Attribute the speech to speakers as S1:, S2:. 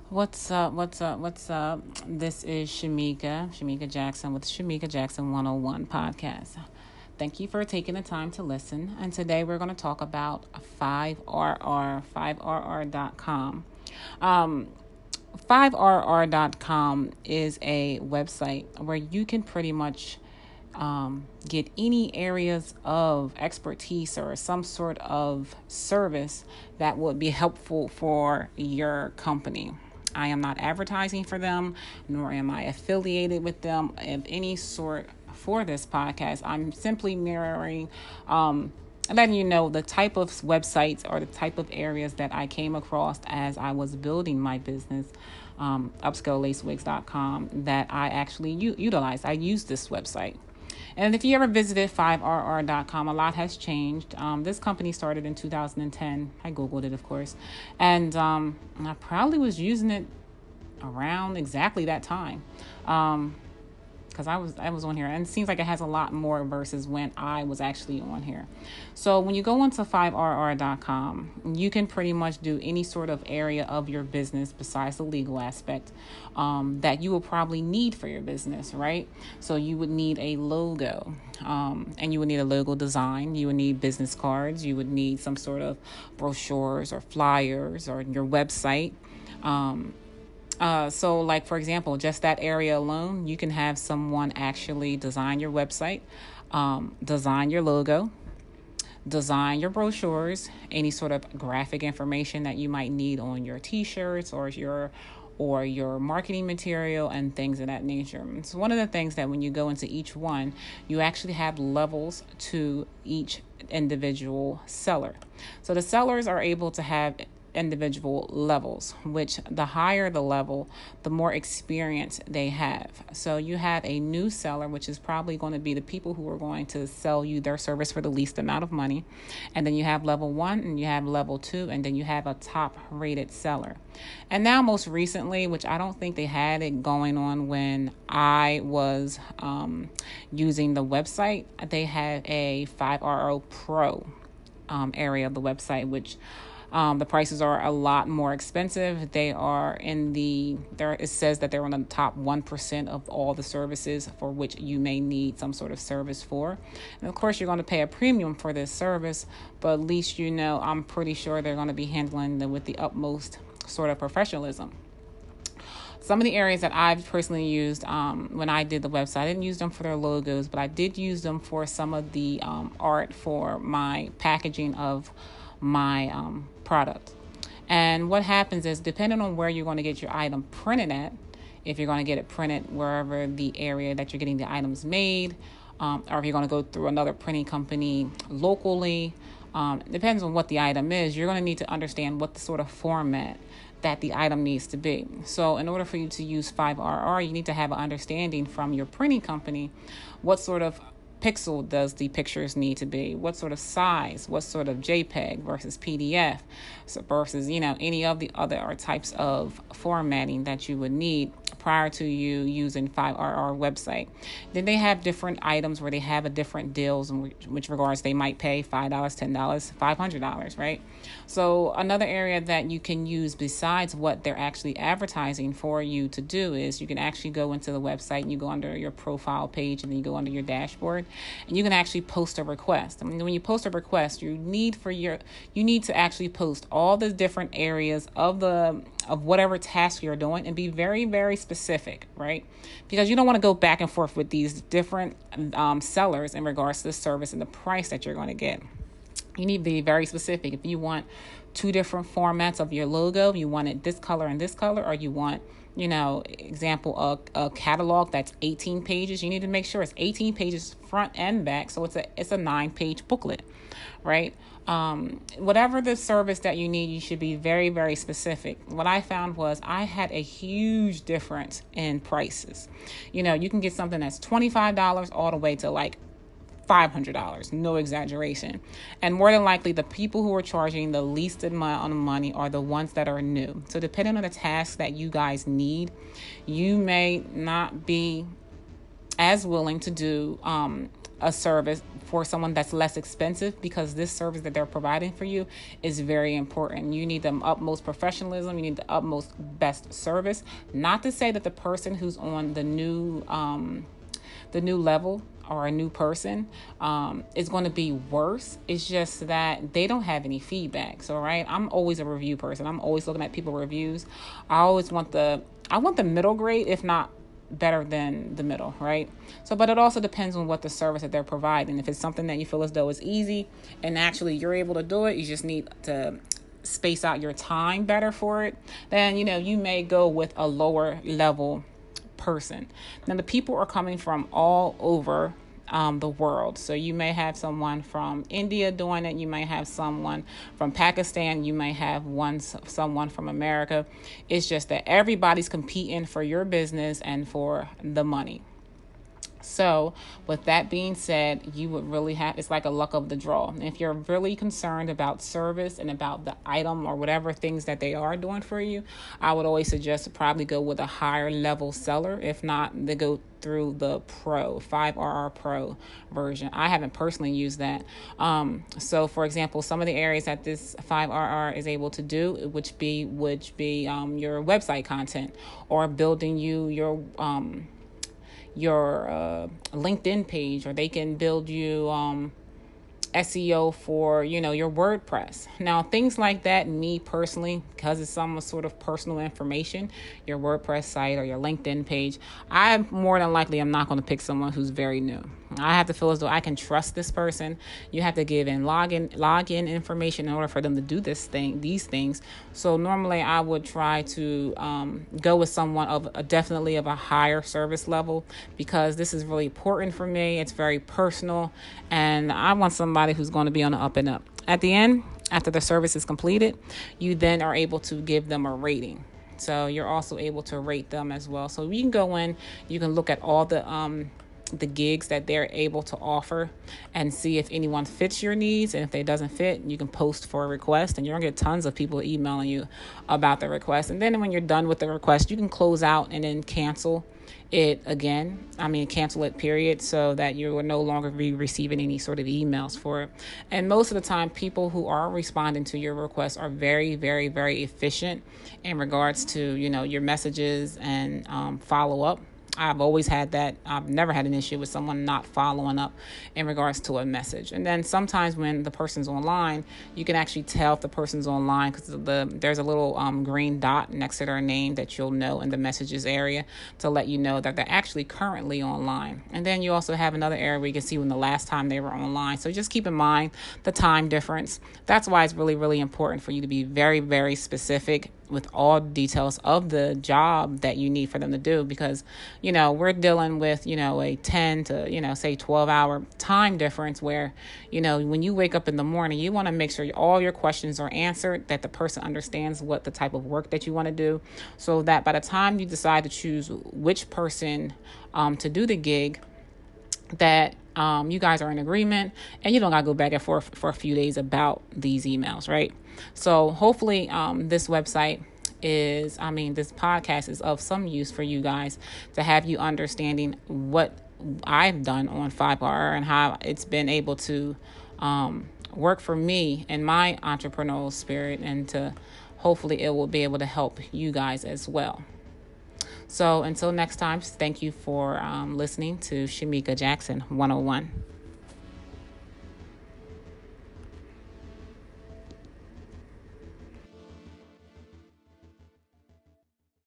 S1: What's up? What's up? What's up? This is Shamika Jackson with Shamika Jackson 101 podcast. Thank you for taking the time to listen. And today we're going to talk about 5RR, 5RR.com. 5RR.com is a website where you can pretty much get any areas of expertise or some sort of service that would be helpful for your company. I am not advertising for them, nor am I affiliated with them of any sort for this podcast. I'm simply mirroring, letting you know the type of websites or the type of areas that I came across as I was building my business, upscalelacewigs.com, that I actually utilized. I use this website. And if you ever visited 5RR.com, a lot has changed. This company started in 2010. I Googled it, of course. And I probably was using it around exactly that time. Because I was on here, and it seems like it has a lot more versus when I was actually on here. So when you go onto 5RR.com, you can pretty much do any sort of area of your business besides the legal aspect that you will probably need for your business, right? So you would need a logo, and you would need a logo design. You would need business cards. You would need some sort of brochures or flyers or your website. So like, for example, just that area alone, you can have someone actually design your website, design your logo, design your brochures, any sort of graphic information that you might need on your t-shirts or your marketing material and things of that nature. It's one of the things that when you go into each one, you actually have levels to each individual seller. So the sellers are able to have individual levels, which the higher the level, the more experience they have. So you have a new seller, which is probably going to be the people who are going to sell you their service for the least amount of money. And then you have level 1 and you have level 2, and then you have a top rated seller. And now most recently, which I don't think they had it going on when I was using the website, they have a 5RO Pro area of the website, which the prices are a lot more expensive. They are it says that they're on the top 1% of all the services for which you may need some sort of service for. And of course, you're going to pay a premium for this service, but at least I'm pretty sure they're going to be handling them with the utmost sort of professionalism. Some of the areas that I've personally used when I did the website, I didn't use them for their logos, but I did use them for some of the art for my packaging of my product. And what happens is, depending on where you're going to get your item printed at, if you're going to get it printed wherever the area that you're getting the items made, or if you're going to go through another printing company locally, depends on what the item is. You're going to need to understand what the sort of format that the item needs to be. So in order for you to use 5RR, you need to have an understanding from your printing company what sort of pixel does the pictures need to be, what sort of size, what sort of JPEG versus PDF, versus any of the other types of formatting that you would need prior to you using 5RR website. Then they have different items where they have a different deals in which regards they might pay $5, $10, $500, right? So another area that you can use besides what they're actually advertising for you to do is you can actually go into the website and you go under your profile page, and then you go under your dashboard, and you can actually post a request. I mean, when you post a request, you need to actually post all the different areas of whatever task you're doing, and be very, very specific, right? Because you don't want to go back and forth with these different sellers in regards to the service and the price that you're going to get. You need to be very specific. If you want 2 different formats of your logo, you want it this color and this color, or you want, example, a catalog that's 18 pages, you need to make sure it's 18 pages front and back. So it's a 9-page booklet, right? Whatever the service that you need, you should be very, very specific. What I found was I had a huge difference in prices. You can get something that's $25 all the way to like $500, no exaggeration. And more than likely, the people who are charging the least amount of money are the ones that are new. So depending on the task that you guys need, you may not be as willing to do a service for someone that's less expensive, because this service that they're providing for you is very important. You need the utmost professionalism. You need the utmost best service. Not to say that the person who's on the new level or a new person is going to be worse. It's just that they don't have any feedback. So, right, I'm always a review person. I'm always looking at people reviews. I want the middle grade, if not better than the middle, right? So, but it also depends on what the service that they're providing. If it's something that you feel as though is easy and actually you're able to do it, you just need to space out your time better for it, then, you may go with a lower level person. Now, the people are coming from all over the world. So you may have someone from India doing it. You may have someone from Pakistan. You may have someone from America. It's just that everybody's competing for your business and for the money. So with that being said, you would really it's like a luck of the draw. If you're really concerned about service and about the item or whatever things that they are doing for you, I would always suggest to probably go with a higher level seller. If not, they go through the Pro, 5RR Pro version. I haven't personally used that. So for example, some of the areas that this 5RR is able to do, which would be your website content, or building your LinkedIn page, or they can build you SEO for, your WordPress. Now, things like that, me personally, because it's some sort of personal information, your WordPress site or your LinkedIn page, I more than likely am not going to pick someone who's very new. I have to feel as though I can trust this person. You have to give in login information in order for them to do these things. So normally I would try to go with someone definitely of a higher service level, because this is really important for me. It's very personal, and I want somebody who's going to be on the up and up. At the end, after the service is completed, you then are able to give them a rating. So you're also able to rate them as well. So you can go in, you can look at all the gigs that they're able to offer and see if anyone fits your needs. And if they doesn't fit, you can post for a request, and you're gonna get tons of people emailing you about the request. And then when you're done with the request, you can close out and then cancel it again. Cancel it, period, so that you will no longer be receiving any sort of emails for it. And most of the time, people who are responding to your requests are very, very, very efficient in regards to, your messages and follow up. I've always had that. I've never had an issue with someone not following up in regards to a message. And then sometimes when the person's online, you can actually tell if the person's online, because there's a little green dot next to their name that you'll know in the messages area to let you know that they're actually currently online. And then you also have another area where you can see when the last time they were online. So just keep in mind the time difference. That's why it's really, really important for you to be very, very specific with all details of the job that you need for them to do, because we're dealing with a 10 to say 12-hour time difference, where when you wake up in the morning, you want to make sure all your questions are answered, that the person understands what the type of work that you want to do, so that by the time you decide to choose which person to do the gig, that you guys are in agreement, and you don't gotta go back and forth for a few days about these emails, right? So hopefully this website this podcast is of some use for you guys, to have you understanding what I've done on 5RR and how it's been able to work for me and my entrepreneurial spirit, and to hopefully it will be able to help you guys as well. So until next time, thank you for listening to Shamika Jackson 101.